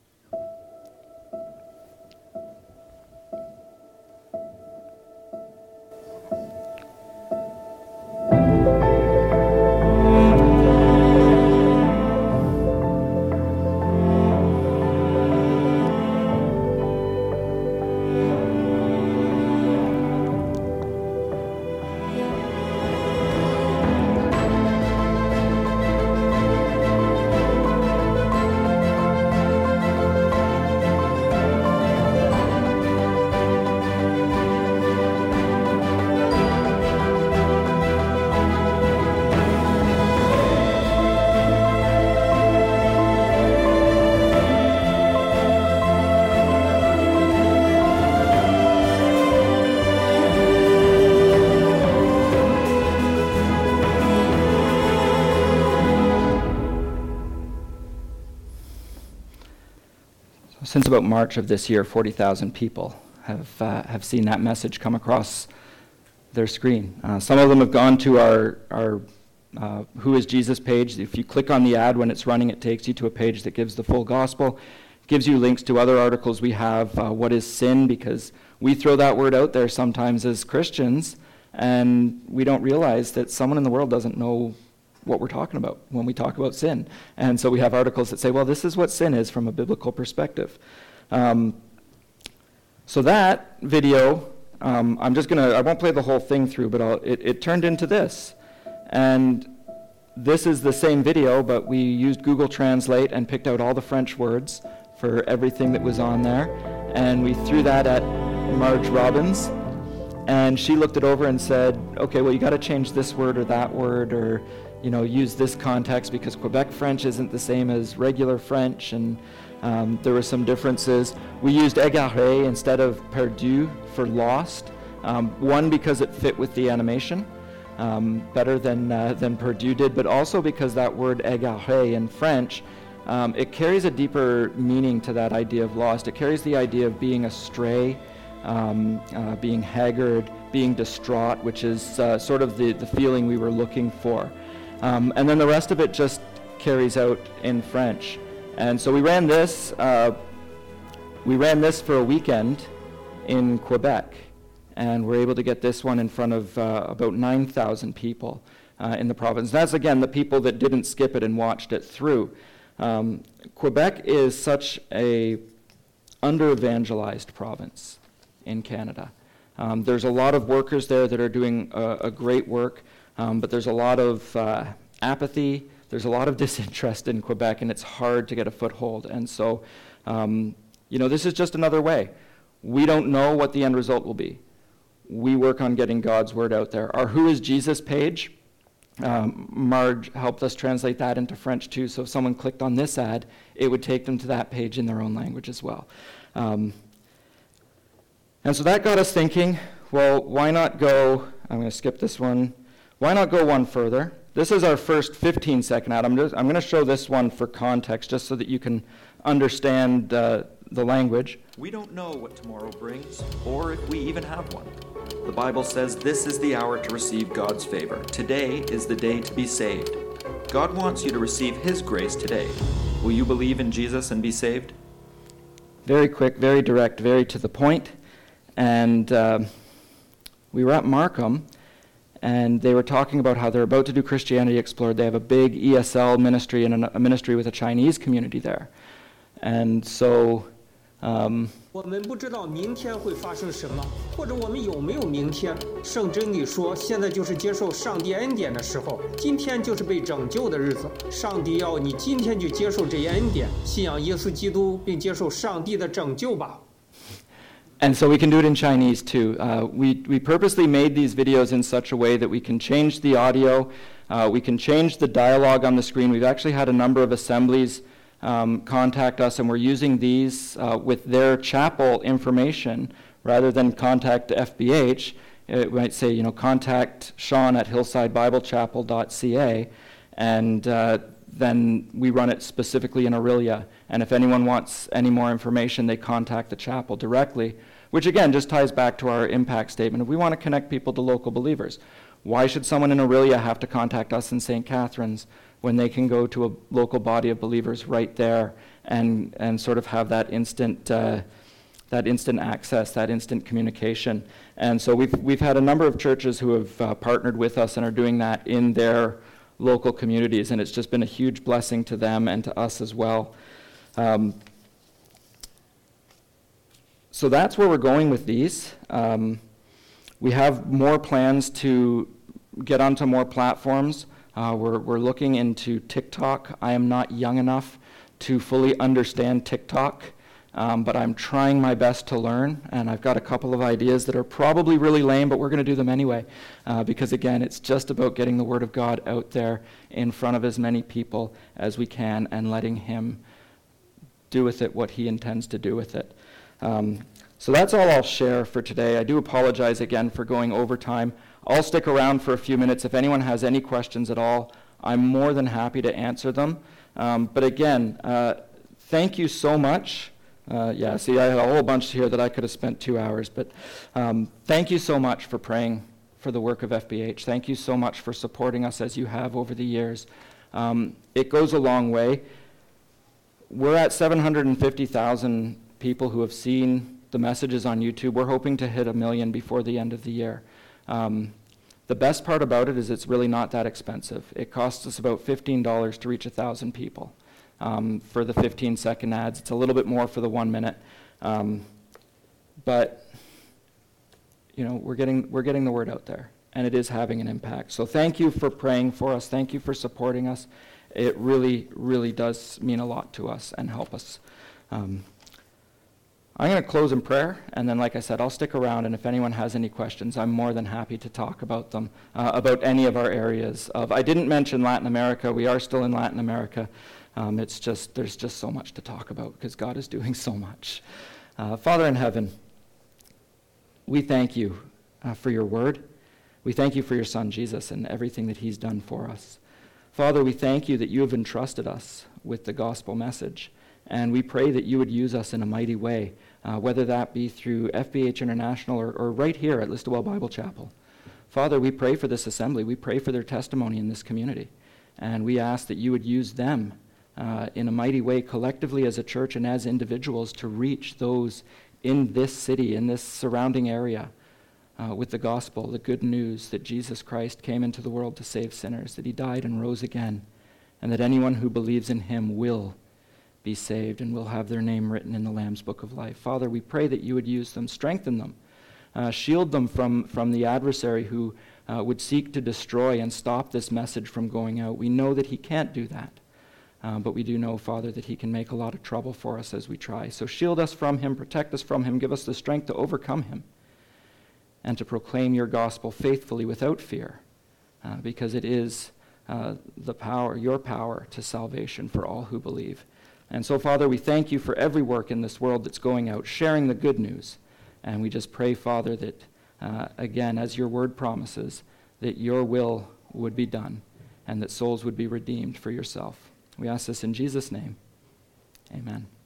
Since about March of this year, forty thousand people have uh, have seen that message come across their screen. Uh, some of them have gone to our, our uh, Who is Jesus page. If you click on the ad when it's running, it takes you to a page that gives the full gospel, gives you links to other articles we have, uh, what is sin, because we throw that word out there sometimes as Christians, and we don't realize that someone in the world doesn't know what we're talking about when we talk about sin. And so we have articles that say, well, this is what sin is from a biblical perspective. Um, so that video, um, I'm just going to, I won't play the whole thing through, but I'll, it, it turned into this. And this is the same video, but we used Google Translate and picked out all the French words for everything that was on there. And we threw that at Marge Robbins. And she looked it over and said, okay, well, you got to change this word or that word, or you know, use this context because Quebec French isn't the same as regular French, and um, there were some differences. We used égaré instead of perdu for lost. Um, one, because it fit with the animation um, better than uh, than perdu did, but also because that word égaré in French, um, it carries a deeper meaning to that idea of lost. It carries the idea of being astray, um, uh, being haggard, being distraught, which is uh, sort of the, the feeling we were looking for. Um, and then the rest of it just carries out in French. And so we ran this, uh, we ran this for a weekend in Quebec, and we're able to get this one in front of uh, about nine thousand people uh, in the province. That's, again, the people that didn't skip it and watched it through. Um, Quebec is such a under-evangelized province in Canada. Um, there's a lot of workers there that are doing a, a great work. Um, but there's a lot of uh, apathy, there's a lot of disinterest in Quebec, and it's hard to get a foothold. And so, um, you know, this is just another way. We don't know what the end result will be. We work on getting God's word out there. Our Who is Jesus page, um, Marge helped us translate that into French too, so if someone clicked on this ad, it would take them to that page in their own language as well. Um, and so that got us thinking, well, why not go, I'm going to skip this one, why not go one further? This is our first fifteen second ad. I'm, just, I'm going to show this one for context, just so that you can understand uh, the language. We don't know what tomorrow brings, or if we even have one. The Bible says this is the hour to receive God's favor. Today is the day to be saved. God wants you to receive His grace today. Will you believe in Jesus and be saved? Very quick, very direct, very to the point. And uh, we were at Markham, and they were talking about how they're about to do Christianity Explored. They have a big E S L ministry and a ministry with a Chinese community there. And so... Um, 我们不知道明天会发生什么，或者我们有没有明天。圣经里说，现在就是接受上帝恩典的时候，今天就是被拯救的日子。上帝要你今天就接受这些恩典，信仰耶稣基督，并接受上帝的拯救吧。 And so we can do it in Chinese too. Uh, we, we purposely made these videos in such a way that we can change the audio, uh, we can change the dialogue on the screen. We've actually had a number of assemblies um, contact us, and we're using these uh, with their chapel information rather than contact F B H. It might say, you know, contact Sean at hillside bible chapel dot c a, and uh, then we run it specifically in Aurelia. And if anyone wants any more information, they contact the chapel directly, which again just ties back to our impact statement. If we want to connect people to local believers, why should someone in Aurelia have to contact us in Saint Catharines when they can go to a local body of believers right there and, and sort of have that instant uh, that instant access, that instant communication? And so we've, we've had a number of churches who have uh, partnered with us and are doing that in their local communities, and it's just been a huge blessing to them and to us as well. Um, so that's where we're going with these. Um, we have more plans to get onto more platforms. Uh, we're, we're looking into TikTok. I am not young enough to fully understand TikTok, um, but I'm trying my best to learn, and I've got a couple of ideas that are probably really lame, but we're going to do them anyway, uh, because again, it's just about getting the Word of God out there in front of as many people as we can and letting Him do with it what He intends to do with it. Um, so that's all I'll share for today. I do apologize again for going over time. I'll stick around for a few minutes. If anyone has any questions at all, I'm more than happy to answer them. Um, but again, uh, thank you so much. Uh, yeah, see, I have a whole bunch here that I could have spent two hours, but um, thank you so much for praying for the work of F B H. Thank you so much for supporting us as you have over the years. Um, it goes a long way. We're at seven hundred fifty thousand people who have seen the messages on YouTube. We're hoping to hit a million before the end of the year. Um, the best part about it is it's really not that expensive. It costs us about fifteen dollars to reach one thousand people. Um, for the fifteen second ads. It's a little bit more for the one minute. Um, but, you know, we're getting, we're getting the word out there, and it is having an impact. So thank you for praying for us. Thank you for supporting us. It really, really does mean a lot to us and help us. Um, I'm going to close in prayer, and then, like I said, I'll stick around, and if anyone has any questions, I'm more than happy to talk about them, uh, about any of our areas. Of, I didn't mention Latin America. We are still in Latin America. Um, it's just, there's just so much to talk about because God is doing so much. Uh, Father in heaven, we thank you uh, for your word. We thank you for your Son, Jesus, and everything that he's done for us. Father, we thank you that you have entrusted us with the gospel message, and we pray that you would use us in a mighty way, uh, whether that be through F B H International or, or right here at Listowel Bible Chapel. Father, we pray for this assembly. We pray for their testimony in this community, and we ask that you would use them Uh, in a mighty way, collectively as a church and as individuals, to reach those in this city, in this surrounding area, uh, with the gospel, the good news that Jesus Christ came into the world to save sinners, that he died and rose again, and that anyone who believes in him will be saved and will have their name written in the Lamb's Book of Life. Father, we pray that you would use them, strengthen them, uh, shield them from, from the adversary who uh, would seek to destroy and stop this message from going out. We know that he can't do that. Uh, but we do know, Father, that he can make a lot of trouble for us as we try. So shield us from him, protect us from him, give us the strength to overcome him and to proclaim your gospel faithfully without fear, uh, because it is uh, the power, your power to salvation for all who believe. And so, Father, we thank you for every work in this world that's going out, sharing the good news. And we just pray, Father, that, uh, again, as your word promises, that your will would be done and that souls would be redeemed for yourself. We ask this in Jesus' name. Amen.